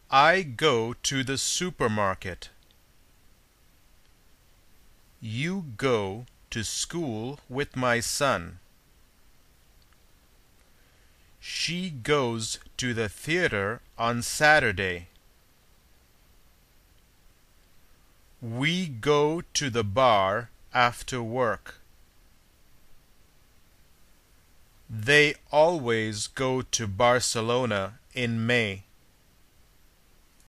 I go to the supermarket. You go to school with my son. She goes to the theater on Saturday. We go to the bar after work. They always go to Barcelona in May.